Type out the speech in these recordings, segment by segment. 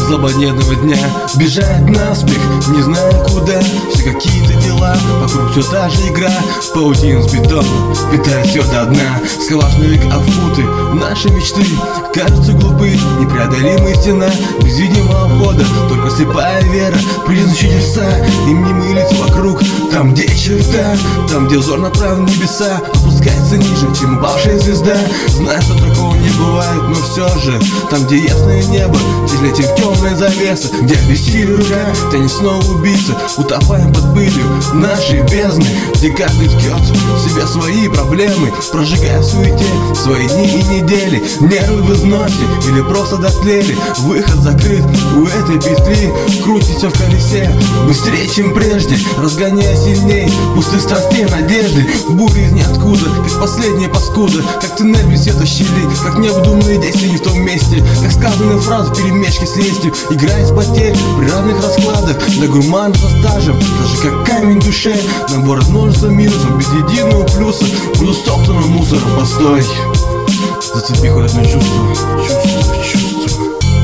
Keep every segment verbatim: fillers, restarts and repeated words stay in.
злободневного дня бежать наспех, не зная куда. Все какие-то дела, вокруг все та же игра. Паутин с бетоном питает все до дна. Скваж навек афуты, наши мечты кажутся глупы. Непреодолимая стена без видимого входа, только слепая вера, признак чудеса. И мнимые лица вокруг, там где черта, там где взор направлен в небеса, опускается ниже, чем упавшая звезда. Знаю, что такого не бывает, но все же там, где ясное небо, тяжелее, чем темная завеса, где бессилие рука тянет снова убийца. Утопаем под пылью нашей бездны, где каждый ткет в себе свои проблемы, прожигая в суете свои дни и недели. Нервы в износе или просто дотлели, выход закрыт у этой петли. Крутится в колесе быстрее, чем прежде, разгоняя сильней пустых страстей надежды. Буря из ниоткуда, как последняя паскуда, как туннель без света щели, как необдуманные действия не в том месте, как сказанные фразы перемешки с лестью. Играя с потерь при разных раскладах, для гурмана со стажем, даже как камень в душе. Набор от множества минусов, без единого плюса, буду стоптанным мусором. Постой, зацепи хоть одно чувство, чувство, чувство.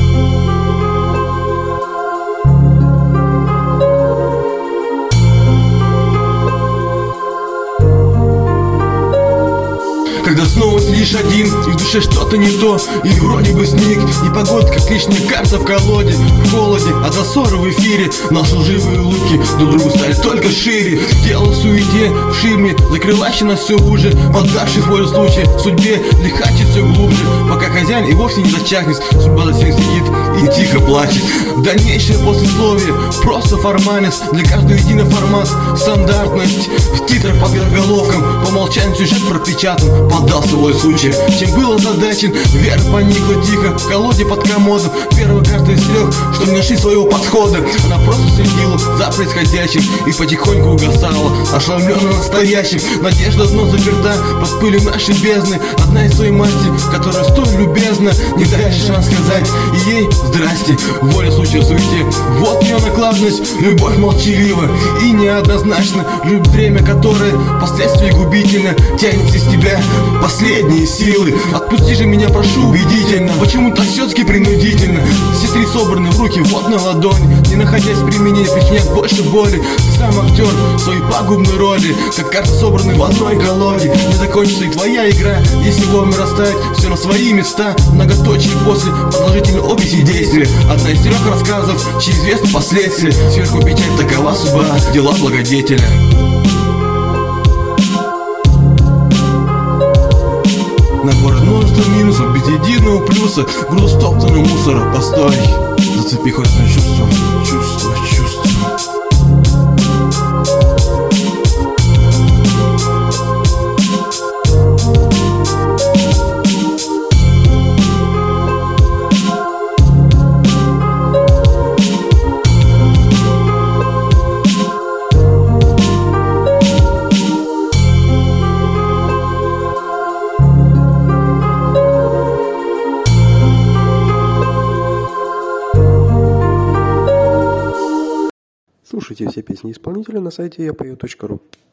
Когда снова сидишь один, и в душе что-то не то, или вроде бы сник, и погода, как лишняя карта в колоде, в холоде, а до ссоры в эфире. Наши лживые улыбки друг другу стали только шире. Дело в суете, в ширме, закрывающий нас все уже, поддавший в волю случая судьбе, лихачит все глубже, пока хозяин и вовсе не зачахнет. Судьба за всех сидит и тихо плачет. Дальнейшее послесловие просто формальность, для каждого единый формат, стандартность. В титрах под заголовком по умолчанию сюжет пропечатан, поддался свой случай, чем был озадачен. Вера поникла тихо в колоде под комодом. Первая карта из трех, что не нашли своего подхода. Она просто следила за происходящим и потихоньку угасала, ошеломленно настоящим. Надежда дно заперта под пылью нашей бездны. Одна из своей масти, которая столь любезна, не даешь шанс сказать и ей здрасте. Воля случая в суете, вот ее накладность. Любовь молчалива и неоднозначна. Люб время, которое последствия губительно, тянет из тебя последние силы. Отпусти же меня, прошу, убедительно. Почему-то все-таки принудительно. Все три собраны в руки, вот на ладони. Не находясь в применении, причинять больше боли. Ты сам актер своей пагубной роли, как карты собраны в одной колоде. Не закончится и твоя игра, если вовремя расставить все на свои места. Многоточие после продолжительной описи действия. Одна из трех рассказов, чьи известны последствия. Сверху печать, такова судьба, дела благодетеля. Набор множества минусов, без единого плюса, груз стоптанного мусора. Постой, зацепи хоть одно чувство, чувство, чувство. Слушайте все песни исполнителя на сайте я пою точка ру.